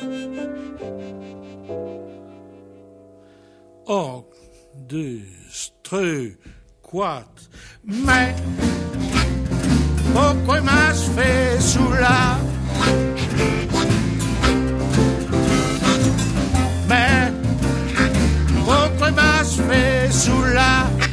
Un, deux, tre, quattro. Mais pourquoi m'as fait cela? Mais pourquoi m'as fait cela?